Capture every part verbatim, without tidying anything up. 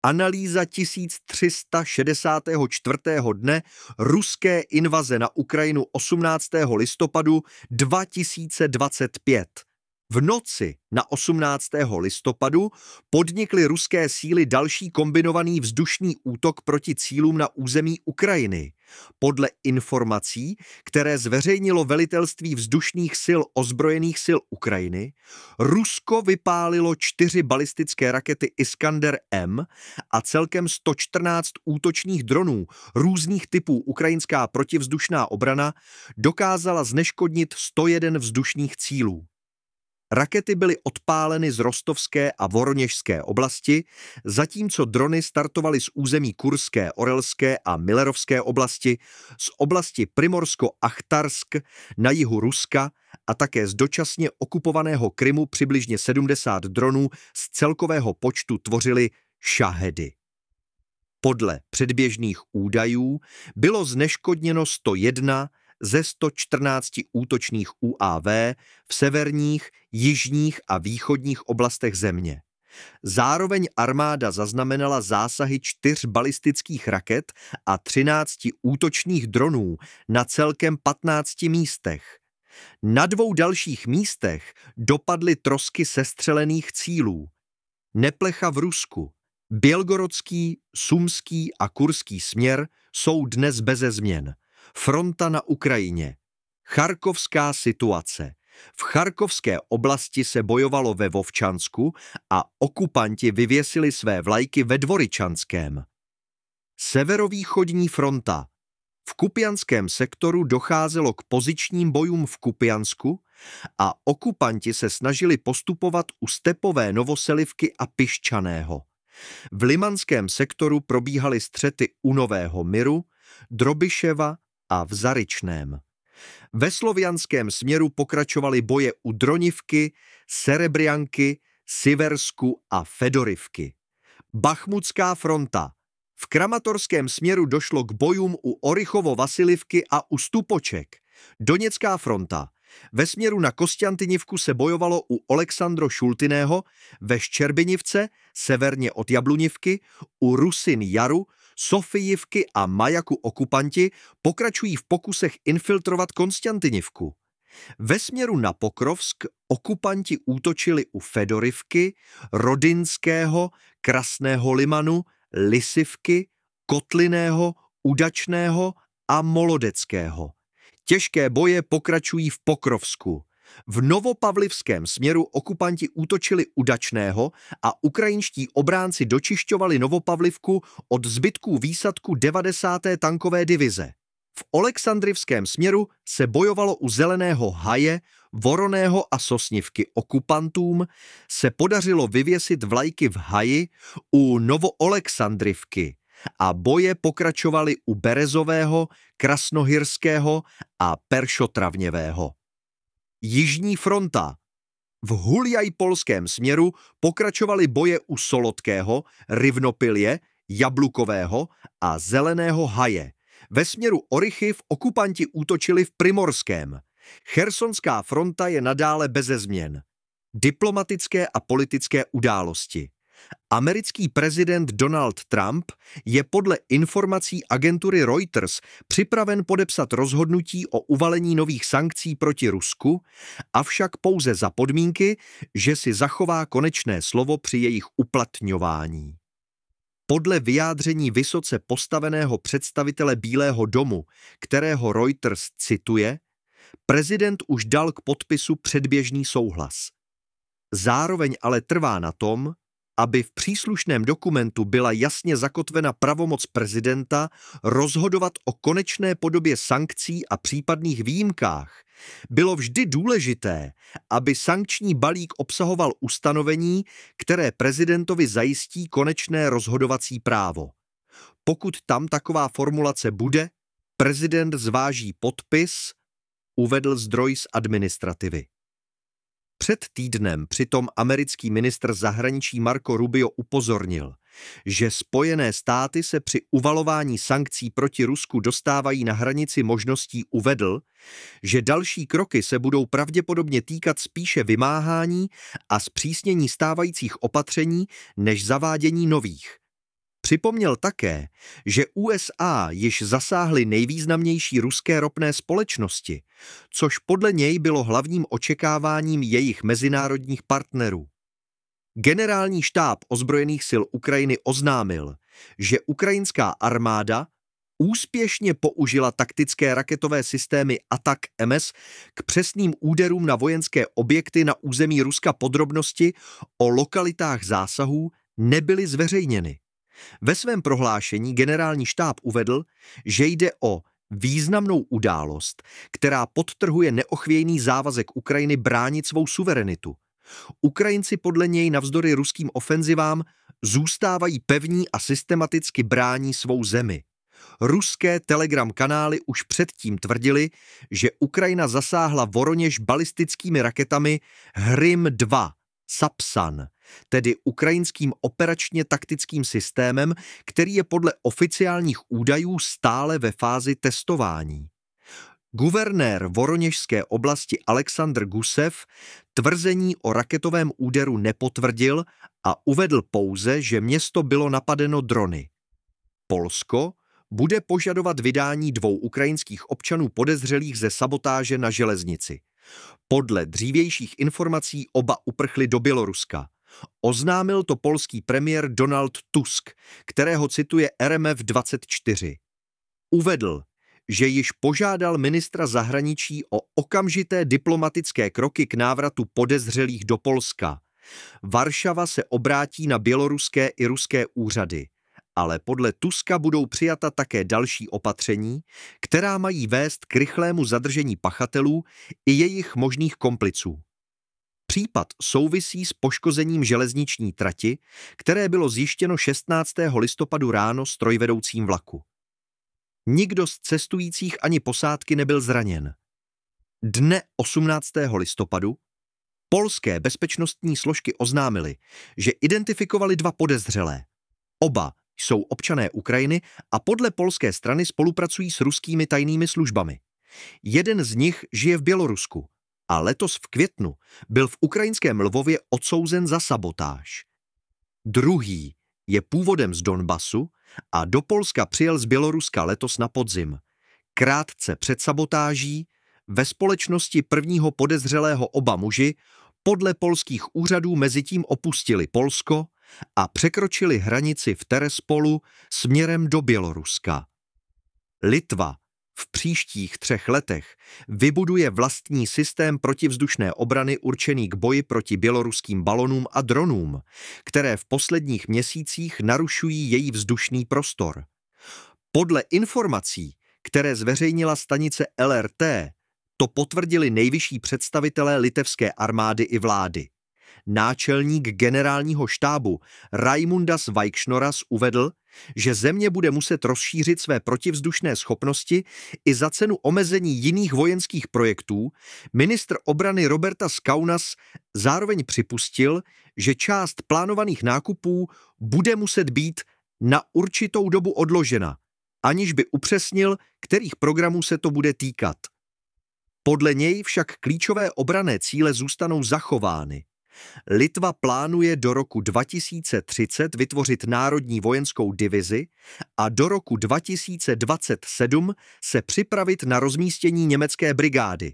Analýza tisíc tři sta šedesátého čtvrtého dne ruské invaze na Ukrajinu osmnáctého listopadu dva tisíce dvacet pět. V noci na osmnáctého listopadu podnikly ruské síly další kombinovaný vzdušný útok proti cílům na území Ukrajiny. Podle informací, které zveřejnilo velitelství vzdušných sil ozbrojených sil Ukrajiny, Rusko vypálilo čtyři balistické rakety Iskander M a celkem sto čtrnáct útočných dronů různých typů. Ukrajinská protivzdušná obrana dokázala zneškodnit sto jedna vzdušných cílů. Rakety byly odpáleny z Rostovské a Voroněžské oblasti, zatímco drony startovaly z území Kurské, Orelské a Millerovské oblasti, z oblasti Primorsko-Achtarsk na jihu Ruska a také z dočasně okupovaného Krymu přibližně sedmdesát dronů z celkového počtu tvořily Šahedy. Podle předběžných údajů bylo zneškodněno sto jedna ze sto čtrnácti útočných U A V v severních, jižních a východních oblastech země. Zároveň armáda zaznamenala zásahy čtyř balistických raket a třinácti útočných dronů na celkem patnácti místech. Na dvou dalších místech dopadly trosky sestřelených cílů. Neplecha v Rusku, Bělgorodský, Sumský a Kurský směr jsou dnes beze změn. Fronta na Ukrajině. Charkovská situace. V Charkovské oblasti se bojovalo ve Vovčansku a okupanti vyvěsili své vlajky ve Dvoričanském. Severovýchodní fronta. V Kupianském sektoru docházelo k pozičním bojům v Kupiansku a okupanti se snažili postupovat u Stepové Novoselivky a Piščaného. V Limanském sektoru probíhaly střety u Nového Miru, Drobyševa a v Zaryčném. Ve slovianském směru pokračovaly boje u Dronivky, Serebrianky, Siversku a Fedorivky. Bachmutská fronta. V Kramatorském směru došlo k bojům u Orychovo-Vasilivky a u Stupoček. Doněcká fronta. Ve směru na Kosťantynivku se bojovalo u Oleksandro-Šultiného, ve Ščerbinivce, severně od Jablunivky, u Rusin Jaru, Sofijivky a Majaku okupanti pokračují v pokusech infiltrovat Konstantinivku. Ve směru na Pokrovsk okupanti útočili u Fedorivky, Rodinského, Krasného Limanu, Lisivky, Kotliného, Udačného a Molodeckého. Těžké boje pokračují v Pokrovsku. V Novopavlivském směru okupanti útočili u Dačného a ukrajinští obránci dočišťovali Novopavlivku od zbytků výsadku devadesáté tankové divize. V Oleksandrivském směru se bojovalo u Zeleného Haje, Voroného a Sosnivky. Okupantům se podařilo vyvěsit vlajky v Haji u Novooleksandrivky a boje pokračovaly u Berezového, Krasnohyrského a Peršotravněvého. Jižní fronta. V Huljajpolském směru pokračovaly boje u Solotkého, Rivnopilje, Jablukového a Zeleného Haje. Ve směru Orychiv okupanti útočili v Primorském. Chersonská fronta je nadále beze změn. Diplomatické a politické události. Americký prezident Donald Trump je podle informací agentury Reuters připraven podepsat rozhodnutí o uvalení nových sankcí proti Rusku, avšak pouze za podmínky, že si zachová konečné slovo při jejich uplatňování. Podle vyjádření vysoce postaveného představitele Bílého domu, kterého Reuters cituje, prezident už dal k podpisu předběžný souhlas. Zároveň ale trvá na tom, aby v příslušném dokumentu byla jasně zakotvena pravomoc prezidenta rozhodovat o konečné podobě sankcí a případných výjimkách. Bylo vždy důležité, aby sankční balík obsahoval ustanovení, které prezidentovi zajistí konečné rozhodovací právo. Pokud tam taková formulace bude, prezident zváží podpis, uvedl zdroj z administrativy. Před týdnem přitom americký ministr zahraničí Marco Rubio upozornil, že Spojené státy se při uvalování sankcí proti Rusku dostávají na hranici možností. Uvedl, že další kroky se budou pravděpodobně týkat spíše vymáhání a zpřísnění stávajících opatření než zavádění nových. Připomněl také, že U S A již zasáhly nejvýznamnější ruské ropné společnosti, což podle něj bylo hlavním očekáváním jejich mezinárodních partnerů. Generální štáb ozbrojených sil Ukrajiny oznámil, že ukrajinská armáda úspěšně použila taktické raketové systémy ATAK-M S k přesným úderům na vojenské objekty na území Ruska. Podrobnosti o lokalitách zásahů nebyly zveřejněny. Ve svém prohlášení generální štáb uvedl, že jde o významnou událost, která podtrhuje neochvějný závazek Ukrajiny bránit svou suverenitu. Ukrajinci podle něj navzdory ruským ofenzivám zůstávají pevní a systematicky brání svou zemi. Ruské telegram kanály už předtím tvrdili, že Ukrajina zasáhla Voroněž balistickými raketami Hrim dva Sapsan, tedy ukrajinským operačně taktickým systémem, který je podle oficiálních údajů stále ve fázi testování. Guvernér Voroněžské oblasti Aleksandr Gusev tvrzení o raketovém úderu nepotvrdil a uvedl pouze, že město bylo napadeno drony. Polsko bude požadovat vydání dvou ukrajinských občanů podezřelých ze sabotáže na železnici. Podle dřívějších informací oba uprchli do Běloruska. Oznámil to polský premiér Donald Tusk, kterého cituje R M F dvacet čtyři. Uvedl, že již požádal ministra zahraničí o okamžité diplomatické kroky k návratu podezřelých do Polska. Varšava se obrátí na běloruské i ruské úřady, ale podle Tuska budou přijata také další opatření, která mají vést k rychlému zadržení pachatelů i jejich možných kompliců. Případ souvisí s poškozením železniční trati, které bylo zjištěno šestnáctého listopadu ráno strojvedoucím vlaku. Nikdo z cestujících ani posádky nebyl zraněn. Dne osmnáctého listopadu polské bezpečnostní složky oznámily, že identifikovali dva podezřelé. Oba jsou občané Ukrajiny a podle polské strany spolupracují s ruskými tajnými službami. Jeden z nich žije v Bělorusku a letos v květnu byl v ukrajinském Lvově odsouzen za sabotáž. Druhý je původem z Donbasu a do Polska přijel z Běloruska letos na podzim. Krátce před sabotáží ve společnosti prvního podezřelého oba muži podle polských úřadů mezitím opustili Polsko a překročili hranici v Terespolu směrem do Běloruska. Litva v příštích třech letech vybuduje vlastní systém protivzdušné obrany určený k boji proti běloruským balonům a dronům, které v posledních měsících narušují její vzdušný prostor. Podle informací, které zveřejnila stanice L R T, to potvrdili nejvyšší představitelé litevské armády i vlády. Náčelník generálního štábu Raimundas Vaikšnoras uvedl, že země bude muset rozšířit své protivzdušné schopnosti i za cenu omezení jiných vojenských projektů. Ministr obrany Robertas Kaunas zároveň připustil, že část plánovaných nákupů bude muset být na určitou dobu odložena, aniž by upřesnil, kterých programů se to bude týkat. Podle něj však klíčové obranné cíle zůstanou zachovány. Litva plánuje do roku dva tisíce třicet vytvořit národní vojenskou divizi a do roku dva tisíce dvacet sedm se připravit na rozmístění německé brigády.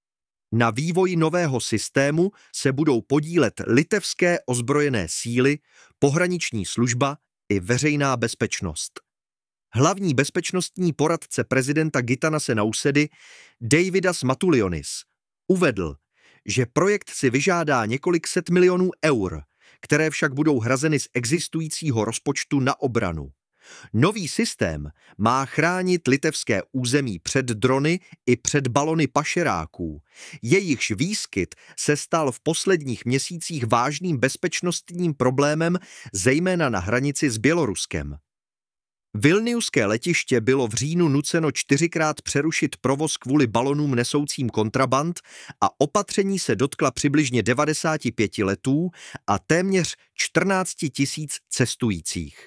Na vývoji nového systému se budou podílet litevské ozbrojené síly, pohraniční služba i veřejná bezpečnost. Hlavní bezpečnostní poradce prezidenta Gitanase Nausedy Deividas Matulionis uvedl, že projekt si vyžádá několik set milionů eur, které však budou hrazeny z existujícího rozpočtu na obranu. Nový systém má chránit litevské území před drony i před balony pašeráků. Jejichž výskyt se stal v posledních měsících vážným bezpečnostním problémem, zejména na hranici s Běloruskem. Vilniuské letiště bylo v říjnu nuceno čtyřikrát přerušit provoz kvůli balonům nesoucím kontraband a opatření se dotkla přibližně devadesát pět letů a téměř čtrnáct tisíc cestujících.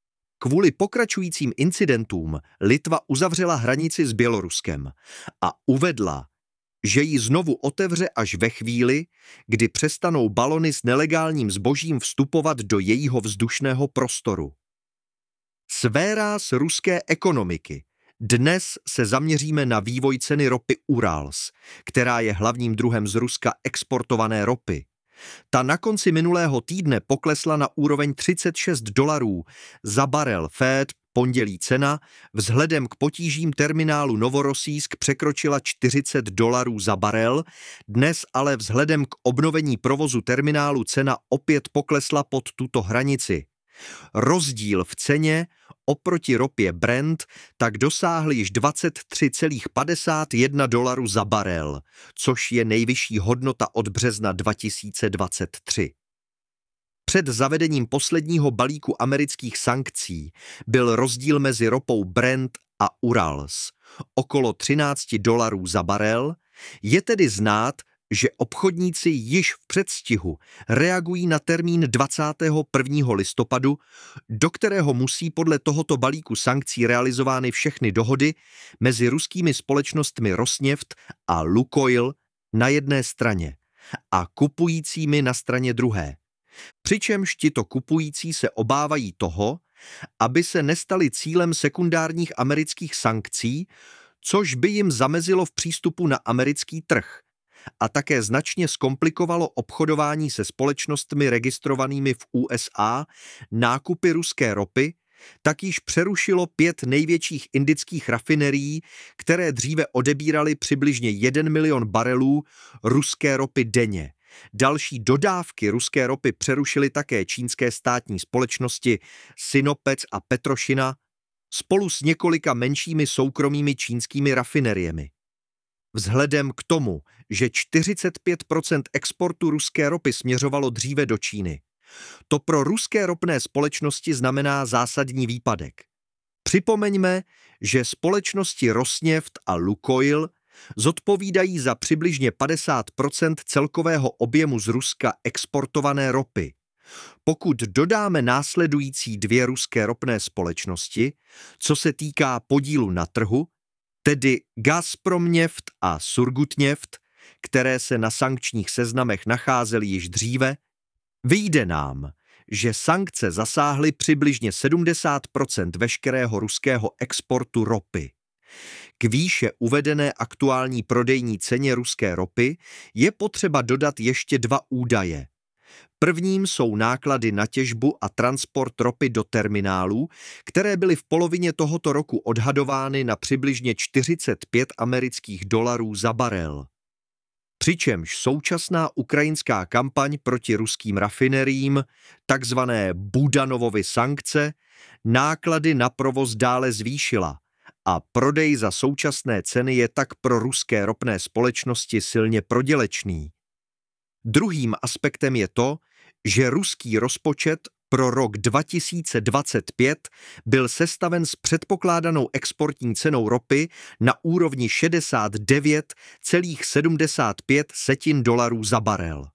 Kvůli pokračujícím incidentům Litva uzavřela hranici s Běloruskem a uvedla, že ji znovu otevře až ve chvíli, kdy přestanou balony s nelegálním zbožím vstupovat do jejího vzdušného prostoru. Sféra ruské ekonomiky. Dnes se zaměříme na vývoj ceny ropy Urals, která je hlavním druhem z Ruska exportované ropy. Ta na konci minulého týdne poklesla na úroveň třicet šest dolarů za barel Fed, pondělí cena, vzhledem k potížím terminálu Novorossijsk překročila čtyřicet dolarů za barel, dnes ale vzhledem k obnovení provozu terminálu cena opět poklesla pod tuto hranici. Rozdíl v ceně oproti ropě Brent tak dosáhl již dvacet tři celá padesát jedna dolarů za barel, což je nejvyšší hodnota od března dva tisíce dvacet tři. Před zavedením posledního balíku amerických sankcí byl rozdíl mezi ropou Brent a Urals okolo třináct dolarů za barel, je tedy znát, že obchodníci již v předstihu reagují na termín dvacátého prvního listopadu, do kterého musí podle tohoto balíku sankcí realizovány všechny dohody mezi ruskými společnostmi Rosneft a Lukoil na jedné straně a kupujícími na straně druhé. Přičemž tito kupující se obávají toho, aby se nestali cílem sekundárních amerických sankcí, což by jim zamezilo v přístupu na americký trh a také značně zkomplikovalo obchodování se společnostmi registrovanými v U S A, nákupy ruské ropy, tak již přerušilo pět největších indických rafinerií, které dříve odebíraly přibližně jeden milion barelů ruské ropy denně. Další dodávky ruské ropy přerušily také čínské státní společnosti Sinopec a Petrošina spolu s několika menšími soukromými čínskými rafineriemi. Vzhledem k tomu, že čtyřicet pět procent exportu ruské ropy směřovalo dříve do Číny, to pro ruské ropné společnosti znamená zásadní výpadek. Připomeňme, že společnosti Rosneft a Lukoil zodpovídají za přibližně padesát procent celkového objemu z Ruska exportované ropy. Pokud dodáme následující dvě ruské ropné společnosti, co se týká podílu na trhu, tedy Gazpromneft a Surgutneft, které se na sankčních seznamech nacházely již dříve, vyjde nám, že sankce zasáhly přibližně sedmdesát procent veškerého ruského exportu ropy. K výše uvedené aktuální prodejní ceně ruské ropy je potřeba dodat ještě dva údaje. Prvním jsou náklady na těžbu a transport ropy do terminálů, které byly v polovině tohoto roku odhadovány na přibližně čtyřicet pět amerických dolarů za barel. Přičemž současná ukrajinská kampaň proti ruským rafineriím, takzvané Budanovovy sankce, náklady na provoz dále zvýšila a prodej za současné ceny je tak pro ruské ropné společnosti silně prodělečný. Druhým aspektem je to, že ruský rozpočet pro rok dva tisíce dvacet pět byl sestaven s předpokládanou exportní cenou ropy na úrovni šedesát devět celá sedmdesát pět dolarů za barel.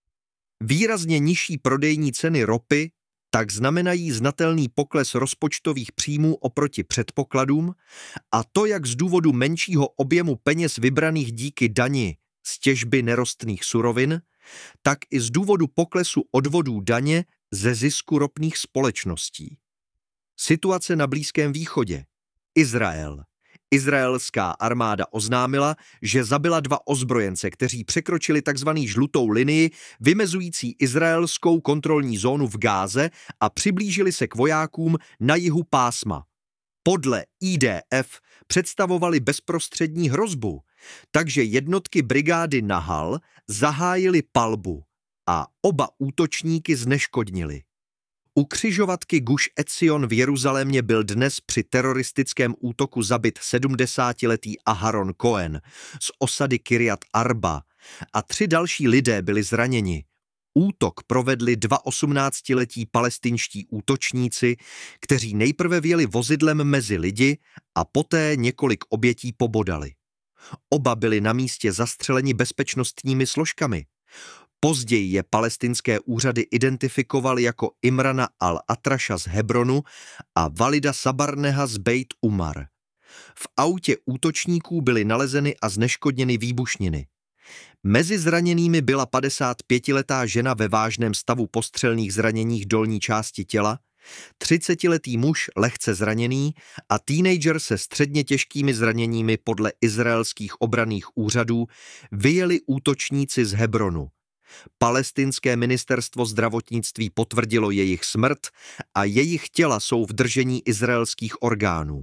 Výrazně nižší prodejní ceny ropy tak znamenají znatelný pokles rozpočtových příjmů oproti předpokladům, a to jak z důvodu menšího objemu peněz vybraných díky dani z těžby nerostných surovin, tak i z důvodu poklesu odvodů daně ze zisku ropných společností. Situace na Blízkém východě. Izrael. Izraelská armáda oznámila, že zabila dva ozbrojence, kteří překročili tzv. Žlutou linii, vymezující izraelskou kontrolní zónu v Gáze a přiblížili se k vojákům na jihu pásma. Podle I D F představovali bezprostřední hrozbu, takže jednotky brigády Nahal zahájily palbu a oba útočníky zneškodnili. U křižovatky Guš Etzion v Jeruzalémě byl dnes při teroristickém útoku zabit sedmdesátiletý Aharon Cohen z osady Kirjat Arba a tři další lidé byli zraněni. Útok provedli dva osmnáctiletí palestinští útočníci, kteří nejprve vjeli vozidlem mezi lidi a poté několik obětí pobodali. Oba byli na místě zastřeleni bezpečnostními složkami. Později je palestinské úřady identifikovaly jako Imrana al-Atrasha z Hebronu a Valida Sabarneha z Bejt Umar. V autě útočníků byly nalezeny a zneškodněny výbušniny. Mezi zraněnými byla padesátipětiletá žena ve vážném stavu postřelných zraněních dolní části těla, Třicetiletý muž lehce zraněný a teenager se středně těžkými zraněními podle izraelských obranných úřadů vyjeli útočníci z Hebronu. Palestinské ministerstvo zdravotnictví potvrdilo jejich smrt a jejich těla jsou v držení izraelských orgánů.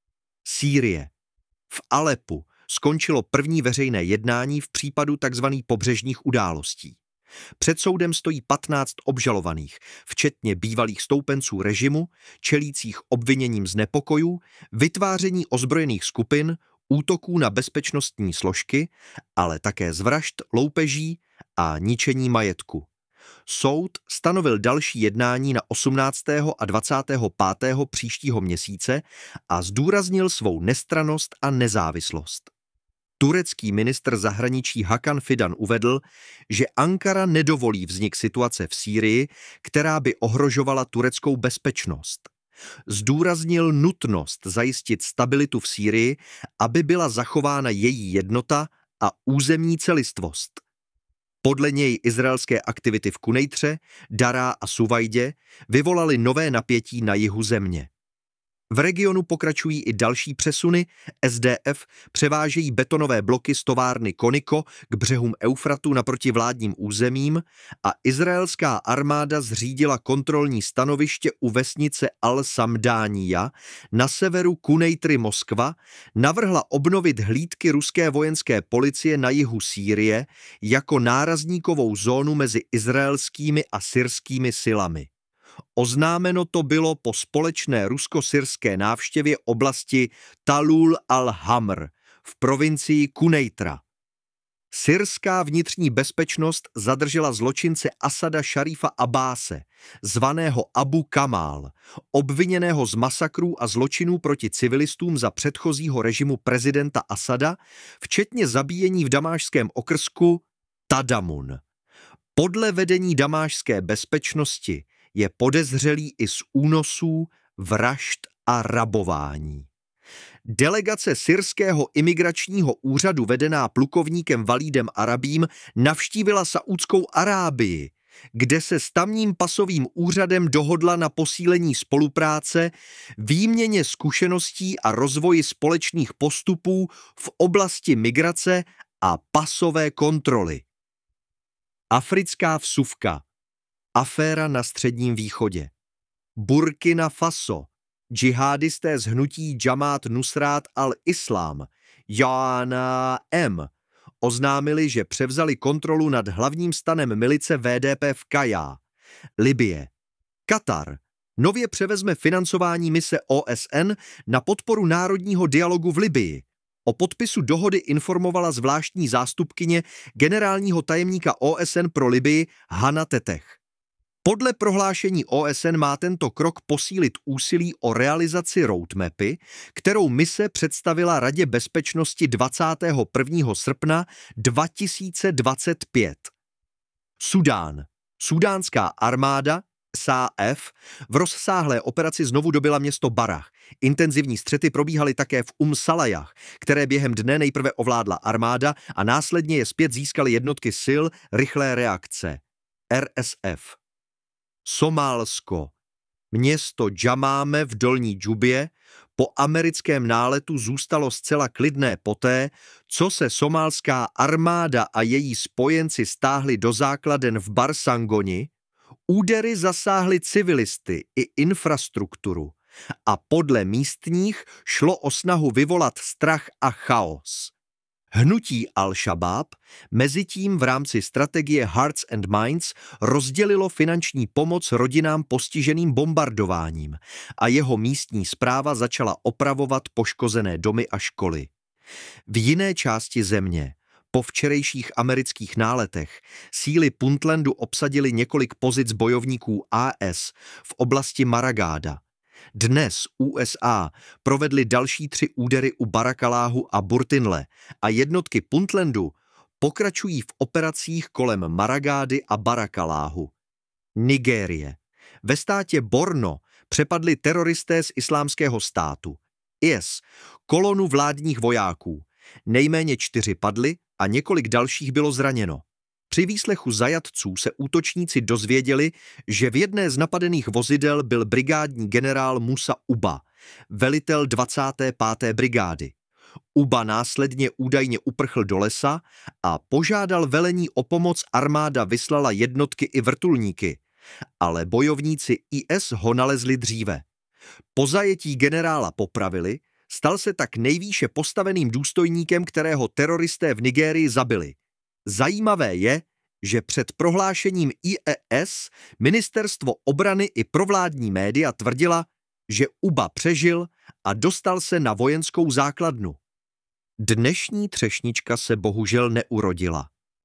Sýrie. V Alepu skončilo první veřejné jednání v případu tzv. Pobřežních událostí. Před soudem stojí patnáct obžalovaných, včetně bývalých stoupenců režimu, čelících obviněním z nepokojů, vytváření ozbrojených skupin, útoků na bezpečnostní složky, ale také z vražd, loupeží a ničení majetku. Soud stanovil další jednání na osmnáctého a dvacátého pátého příštího měsíce a zdůraznil svou nestrannost a nezávislost. Turecký ministr zahraničí Hakan Fidan uvedl, že Ankara nedovolí vznik situace v Sýrii, která by ohrožovala tureckou bezpečnost. Zdůraznil nutnost zajistit stabilitu v Sýrii, aby byla zachována její jednota a územní celistvost. Podle něj izraelské aktivity v Kunejtře, Dará a Suvajdě vyvolaly nové napětí na jihu země. V regionu pokračují i další přesuny, S D F převážejí betonové bloky z továrny Koniko k břehům Eufratu naproti vládním územím a izraelská armáda zřídila kontrolní stanoviště u vesnice Al-Samdániya na severu Kunejtry Moskva, navrhla obnovit hlídky ruské vojenské policie na jihu Sýrie jako nárazníkovou zónu mezi izraelskými a syrskými silami. Oznámeno to bylo po společné rusko-syrské návštěvě oblasti Talul al-Hamr v provincii Kunejtra. Syrská vnitřní bezpečnost zadržela zločince Asada Šarifa Abáse, zvaného Abu Kamal, obviněného z masakrů a zločinů proti civilistům za předchozího režimu prezidenta Asada, včetně zabíjení v damášském okrsku Tadamun. Podle vedení damášské bezpečnosti je podezřelý i z únosů, vražd a rabování. Delegace syrského imigračního úřadu vedená plukovníkem Valídem Arabím navštívila Saúdskou Arábii, kde se s tamním pasovým úřadem dohodla na posílení spolupráce, výměně zkušeností a rozvoji společných postupů v oblasti migrace a pasové kontroly. Africká vsuvka. Aféra na Středním východě. Burkina Faso. Džihadisté z hnutí Džamát Nusrát al-Islám, Jána M., oznámili, že převzali kontrolu nad hlavním stanem milice V D P v Kajá. Libye. Katar nově převezme financování mise O S N na podporu národního dialogu v Libyi. O podpisu dohody informovala zvláštní zástupkyně generálního tajemníka O S N pro Libyi Hana Teteh. Podle prohlášení O S N má tento krok posílit úsilí o realizaci roadmapy, kterou mise představila Radě bezpečnosti dvacátého prvního srpna dva tisíce dvacet pět. Sudán. Sudánská armáda S A F v rozsáhlé operaci znovu dobyla město Barach. Intenzivní střety probíhaly také v Um Salajah, které během dne nejprve ovládla armáda a následně je zpět získaly jednotky sil rychlé reakce R S F. Somálsko. Město Džamáme v Dolní Džubě po americkém náletu zůstalo zcela klidné poté, co se somálská armáda a její spojenci stáhli do základen v Barsangoni, údery zasáhly civilisty i infrastrukturu a podle místních šlo o snahu vyvolat strach a chaos. Hnutí Al-Šabáb mezitím v rámci strategie Hearts and Minds rozdělilo finanční pomoc rodinám postiženým bombardováním a jeho místní správa začala opravovat poškozené domy a školy. V jiné části země, po včerejších amerických náletech, síly Puntlandu obsadily několik pozic bojovníků A S v oblasti Maragáda. Dnes U S A provedly další tři údery u Barakaláhu a Burtinle a jednotky Puntlandu pokračují v operacích kolem Maragády a Barakaláhu. Nigérie. Ve státě Borno přepadli teroristé z Islámského státu. I S kolonu vládních vojáků. Nejméně čtyři padli a několik dalších bylo zraněno. Při výslechu zajatců se útočníci dozvěděli, že v jedné z napadených vozidel byl brigádní generál Musa Uba, velitel dvacáté páté brigády. Uba následně údajně uprchl do lesa a požádal velení o pomoc, armáda vyslala jednotky i vrtulníky, ale bojovníci I S ho nalezli dříve. Po zajetí generála popravili, stal se tak nejvýše postaveným důstojníkem, kterého teroristé v Nigérii zabili. Zajímavé je, že před prohlášením I E S ministerstvo obrany i provládní média tvrdila, že Uba přežil a dostal se na vojenskou základnu. Dnešní třešnička se bohužel neurodila.